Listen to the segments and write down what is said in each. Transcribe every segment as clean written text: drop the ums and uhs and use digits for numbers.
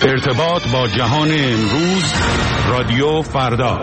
ارتباط با جهان امروز، رادیو فردا.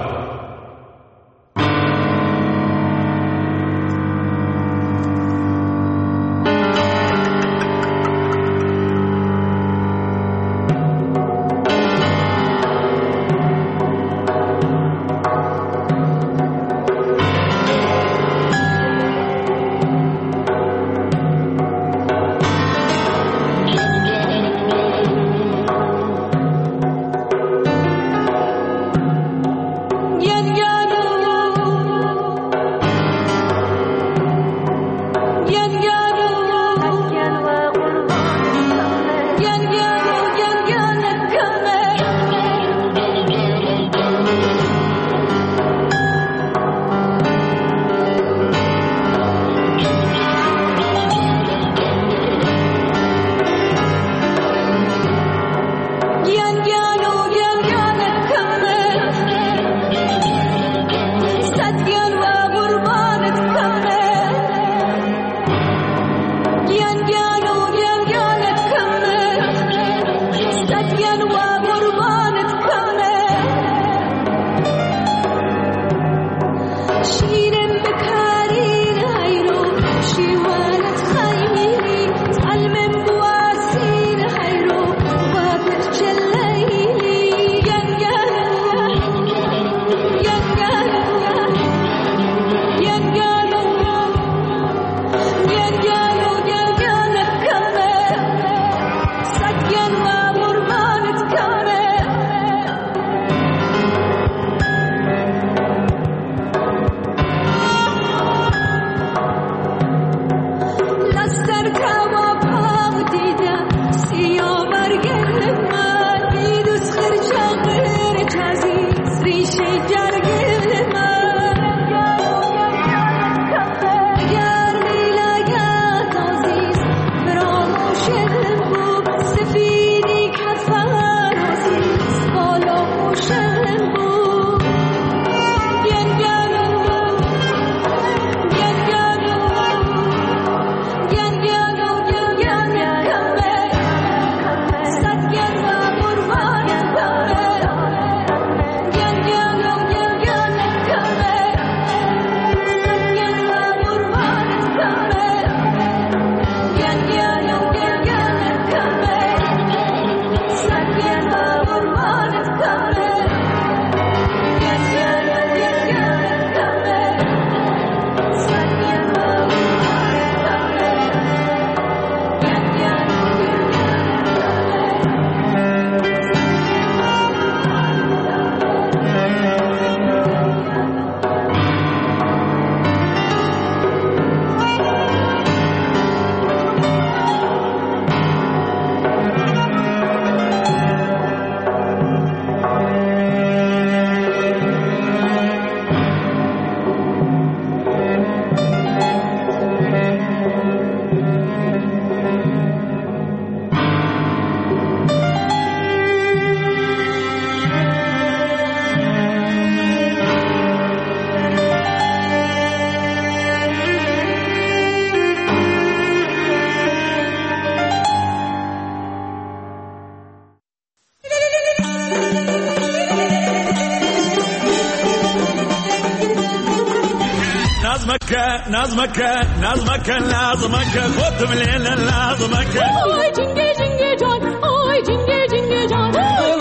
نظمك لازمك خود من لازمك آی جنگه جنگه جان آی جنگه جنگه جان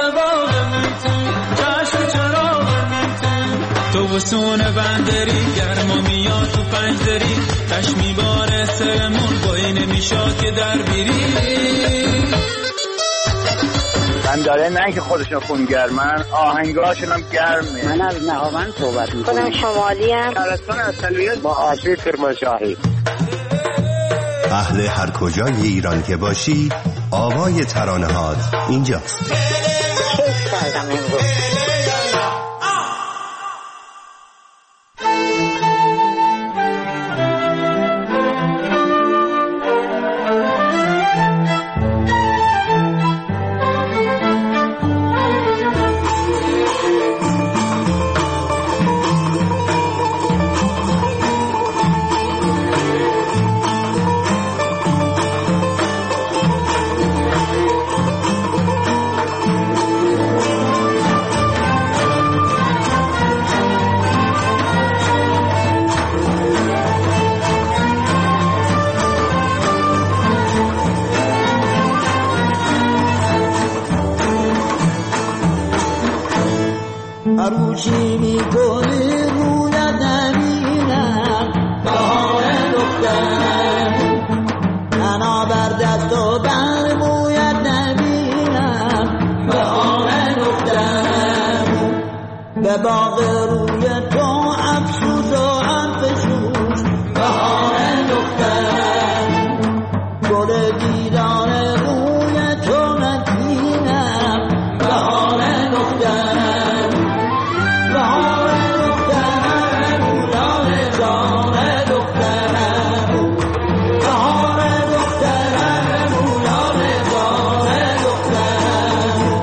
چشم چراغ تو وسون بندری گرما میاد تو پنجدری چشمی بار سرمون بایی نمیشاد که در بیری من داره نه که خودشون خونگرمن آهنگاشون هم گرمه. من از نهاوند صحبت میکنم. شمالی هم شهرستان اصلیت با آشی کرمانشاهی. اهل هر کجای ایران که باشی آوای ترانه‌هات اینجاست. کیف کردم امروز. چی میکنی رویت نبینم بهار دخترم تنها بر دست و بر مویت نبینم بهار دخترم به باغ روی تو افسوس و افسوس بهار دخترم گل دیدار روی تو نبینم بهار دخترم بهار دخترم یار جان دخترم بهار دخترم یار جان دخترم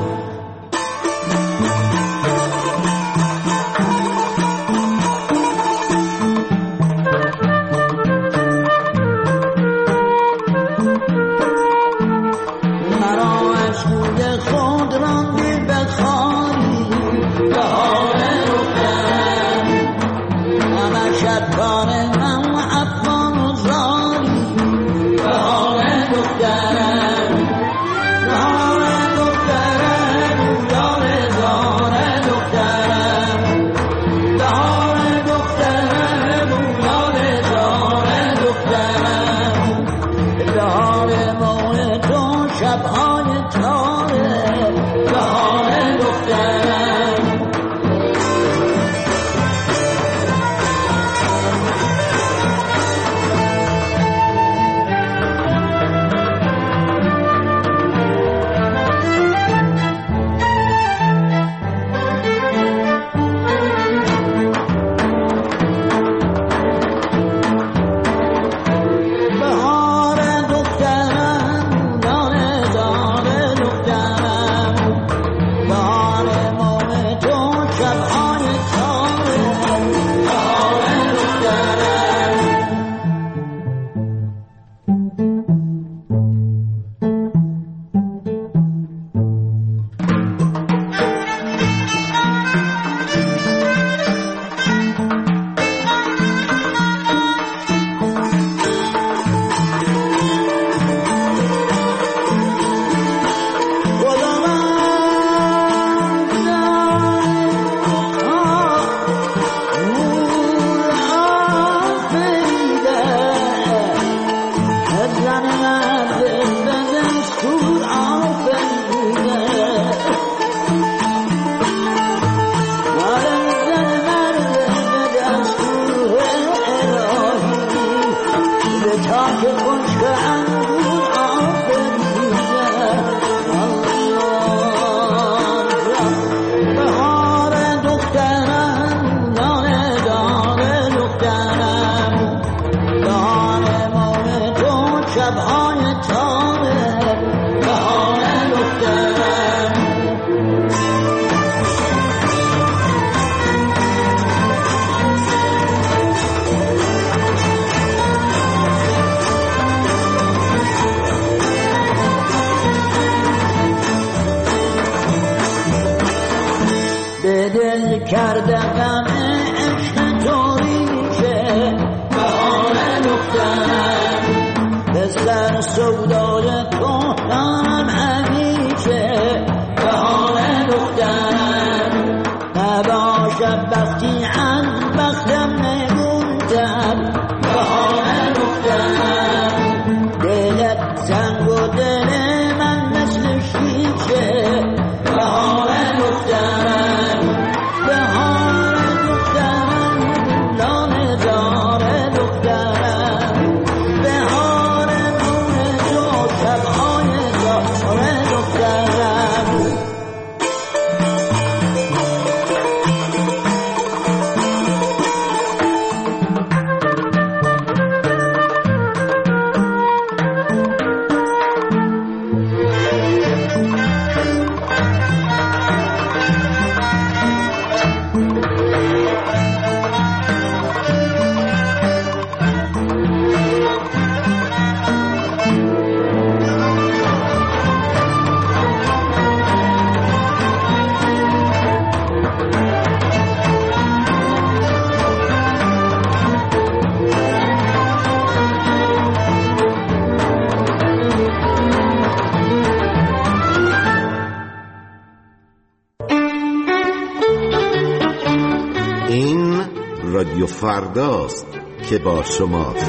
مرا از روی خود راندی به خاری بهار دخترم همش کار من افغان و زاری بهار دخترم بهار دخترم یار زار دخترم بهار دخترم یار زار دخترم بهار موی تو شبهای تاره بهار دخترم بهار دخترم یار جان دخترم بهار موی تو شبهای تاره بهار دخترم بهار دخترم یار جان دخترم بهار موی تو شبهای تاره بهار دخترم به دل کرده غم عشق تو ریشه بهار دخترم به سر سودای تو دارم همیشه بهار دخترم نباشد بختی از بختم نموندم بهار دخترم دلت سنگ و دل من مثل شیشه بهار دخترم بهار دخترم لال زار دخترم بهار موی تو شبهای زار دخترم رادیو فرداست که با شماست.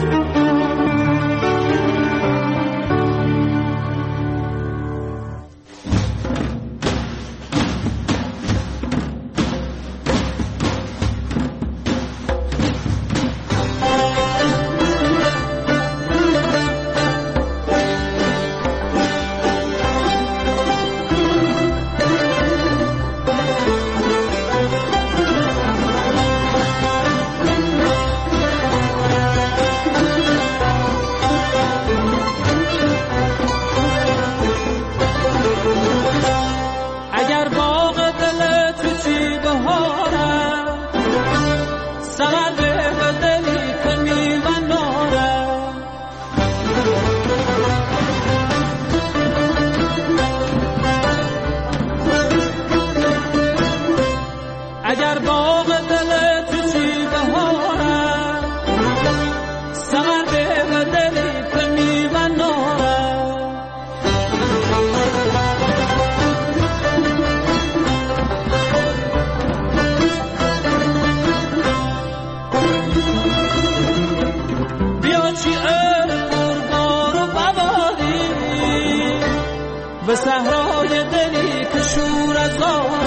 به صحرای دلی که شور از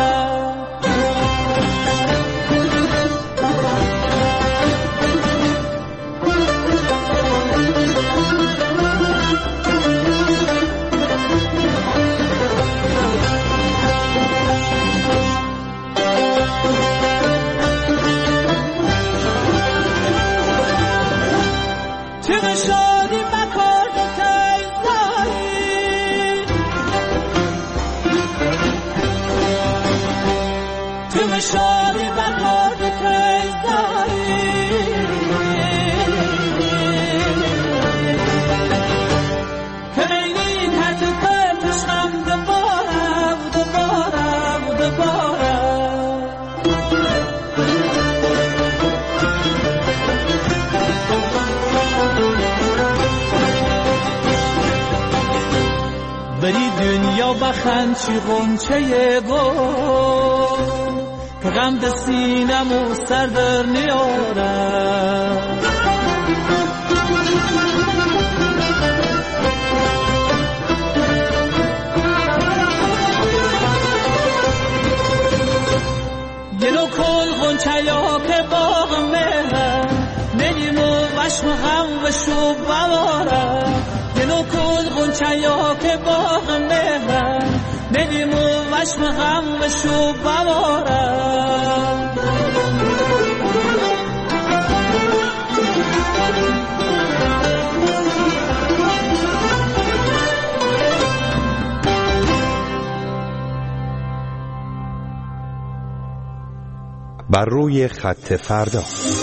شادی بهار تیزداری که میلی تحت پرتشم دوباره بری دنیا بخند چی غنچه گل که غم ده سینمو سر در نیارم یه نو کل غنچه یا که باغ مهرم نگیمو وشم غم و شب بوارم یه نو کل غنچه یا که باغ مهرم نگیمو وشم غم و شب بوارم بر روی خط فردا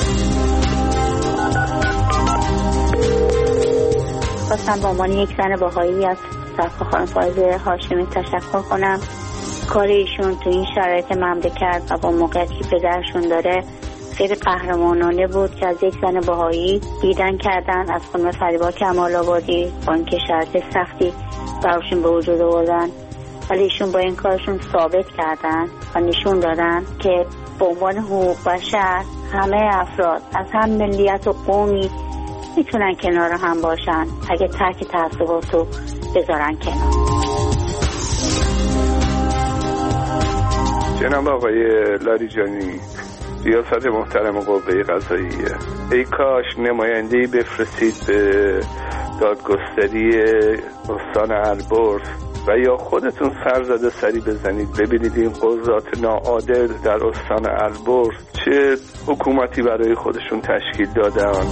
خواستم به عنوان یک زن بهایی از صفحه خانم فائزه هاشمی تشکر کنم. کار ایشون تو این شرایط مملکت و با موقعیتی که پدرشون داره خیلی قهرمانانه بود که از یک زن بهایی دیدن کردن از خانم فریبا کمال آبادی با اینکه شرایط سختی براشون به وجود آوردن، ولی ایشون با این کارشون ثابت کردن و نشون دادن که به عنوان حقوق بشر همه افراد از هم ملیت و قومی میتونن کنار هم باشن اگه ترک تعصباتو بذارن کنار. جناب آقای لاریجانی، ریاست محترم قوه قضاییه، ای کاش نماینده‌ای بفرستید به دادگستری استان البرز و یا خودتون سرزده سری بزنید ببینید این قضات ناعادل در استان البرز چه حکومتی برای خودشون تشکیل دادن.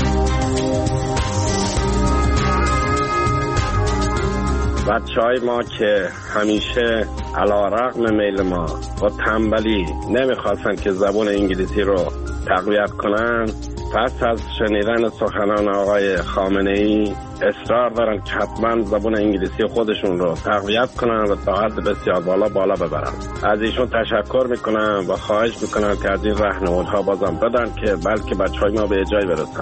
بچه‌های ما که همیشه علی‌رغم میل ما با تنبلی نمیخواستن که زبان انگلیسی رو تقویت کنن، پس از شنیدن سخنان آقای خامنه‌ای اصرار دارن که حتما زبان انگلیسی خودشون رو تقویت کنن و تا حد بسیار بالا ببرن. از ایشون تشکر میکنم و خواهش میکنم که از این راهنمودها بازم بدن که بلکه بچه‌های ما به جای برسن.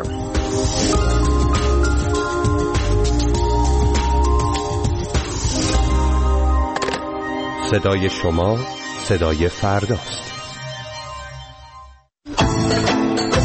صدای شما صدای فرداست.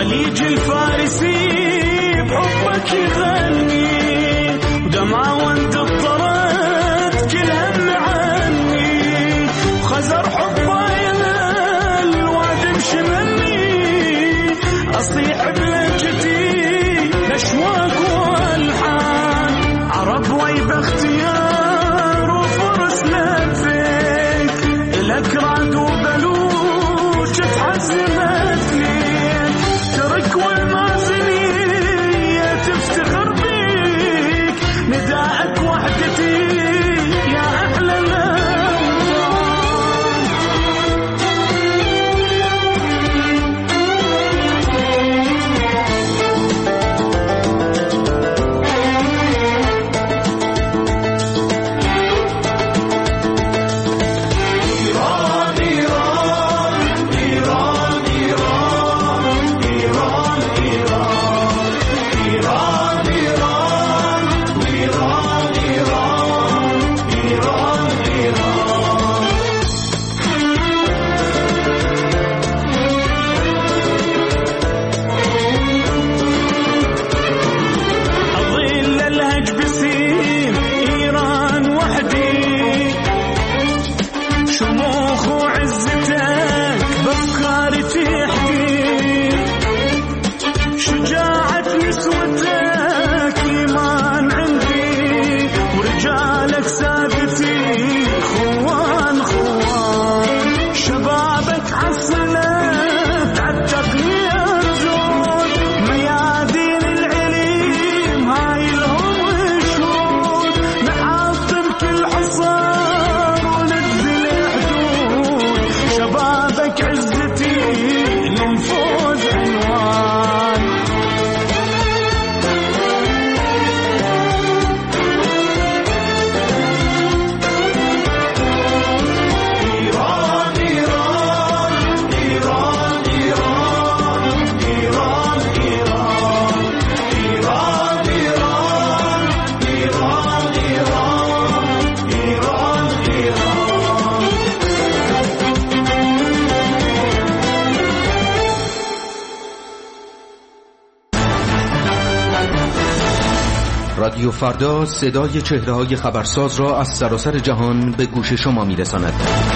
خليج الفارسي بحبك يغني ودمعة وانت اضطرت كل هم عني وخزر حبايا الوادم شمني أصيح بلهجتي الأشواق والحان عرب ويب اختيار وفرس لفيت لك رعد وبلوش تحزمت لي ترك والمازنية تفتخر بيك نداءك وحدتي يا أحلى رادیو فردا صدای چهره‌های خبرساز را از سراسر جهان به گوش شما می‌رساند.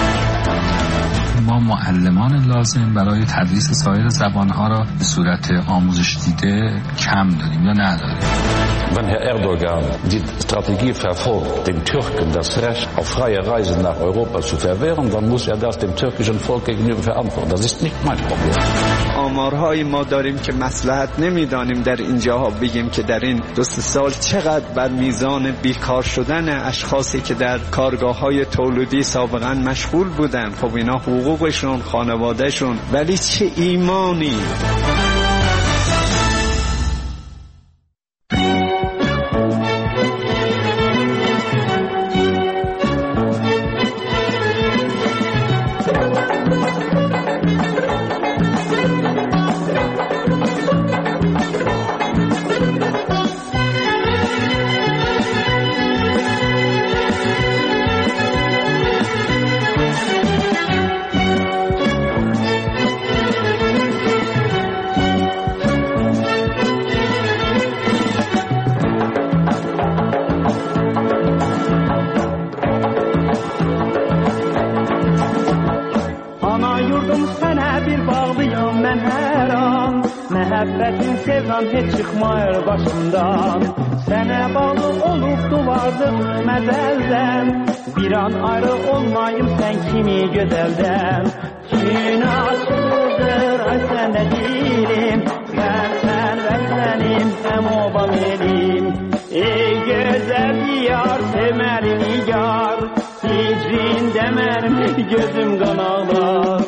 ما معلمان لازم برای تدریس سایر زبان‌ها را به صورت آموزش دیده کم داریم یا نداریم. Wenn Herr Erdogan die Strategie verfolgt, den Türken das Recht auf freie Reise nach Europa zu verwehren, dann muss er das dem türkischen Volk gegenüber verantworten. Das ist nicht mein Problem. آمارهای ما داریم که مصلحت نمیدانیم در اینجاها بگیم که در این 2 سال چقدر بر میزان بیکار شدن اشخاصی که در کارگاه‌های تولیدی سابقا مشغول بودن، خب اینا حقوقشون، خانوادهشون، ولی چه ایمانی. Məhəbbətin sevdan heç çıxmayır başımdan. Sənə bağlı olub duvardım məzəldən. Bir an ayrı olmayım sən kimi gözəldən. Kin açıldır ay səndə dilim. Sən və sənim həm obam elim. Ey gözəl yar, sevməli yar. Hicrində mənim gözüm qan ağlar.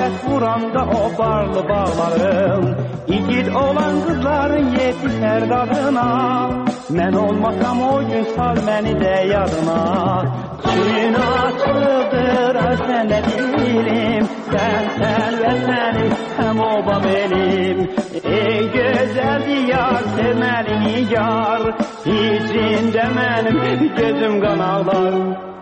afət vuranda o barlı bağlarım, igid olan qızların yetişər dadına. Mən olmasam o gün sal məni də yadına. Gün açıldır səndə dilim, sən və sənin həm oba benim. Ey gözəl diyar, sevməli nigar, hicrində mənim gözüm qan ağlar.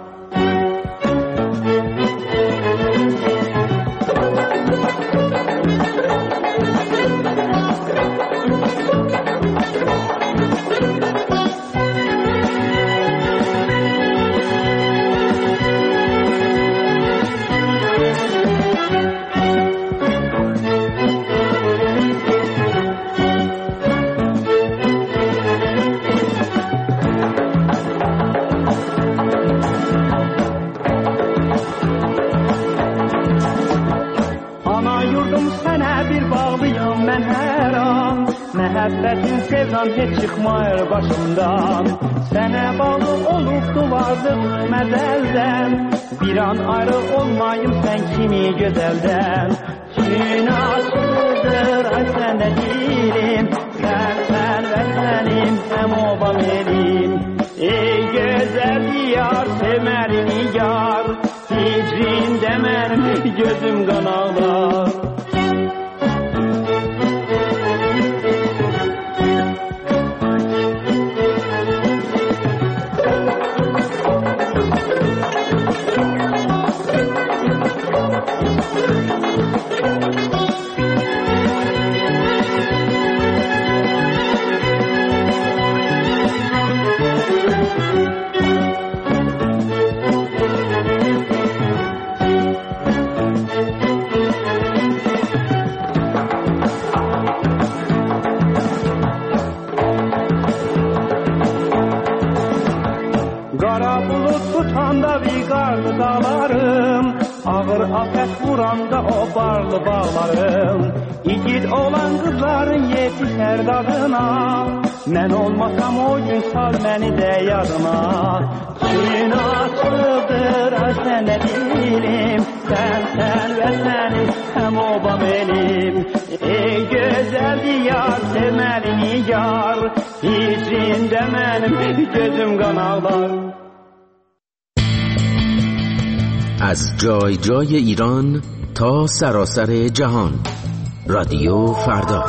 Məhəbbətin sevdan heç çıxmayır başımdan. Sənə bağlı olubdu vardıq məzəldən. Bir an ayrı olmayım sən kimi gözəldən. Gün açıldır ay səndə dilim, sən və sənin həm obam elim. Ey gözəl diyar, sevməli nigar, hicrində mənim gözüm qan ağlar. Afət vuranda o barlı bağlarım, igid olan qızların yetişər dadına. Mən olmasam o gün sal məni də yadına. Gün açıldır səndə dilim, sən və sənin həm obam elim. Ey gözəl diyar, sevməli nigar, hicrində mənim gözüm qan ağlar. از جای جای ایران تا سراسر جهان، رادیو فردا.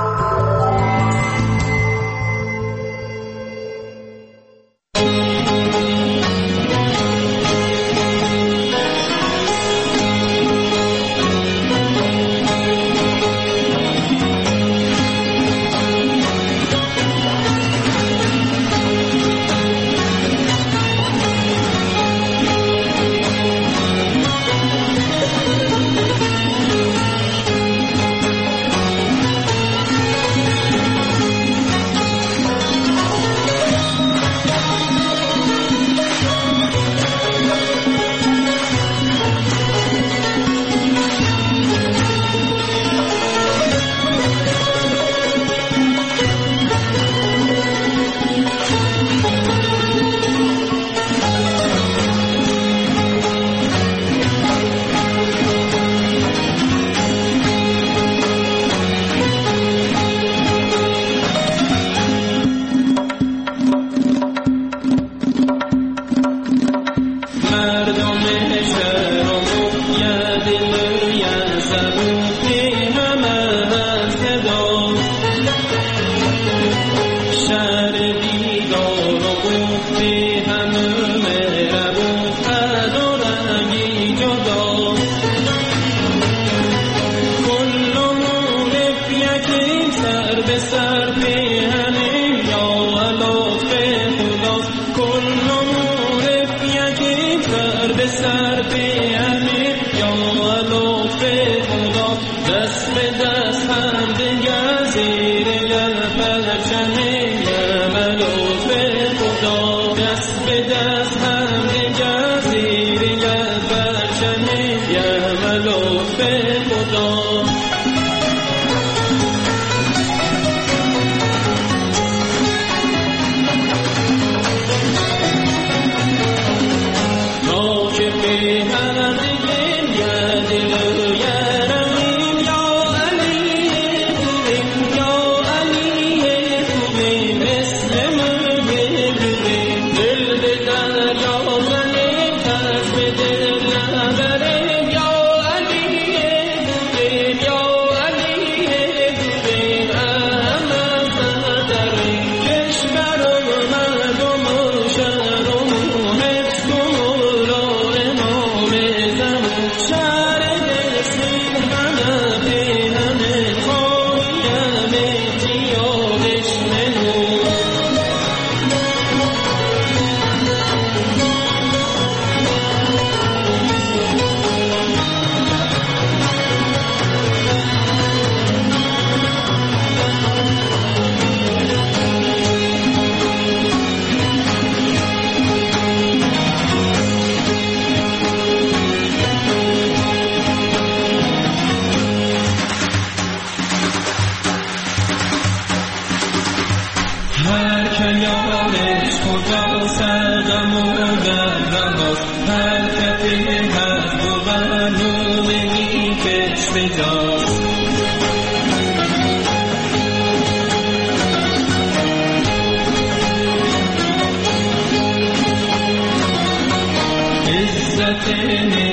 دست هر کنارش کجا سرغم و دردماست هر کتی هست و برنومه میکش به جاست عزت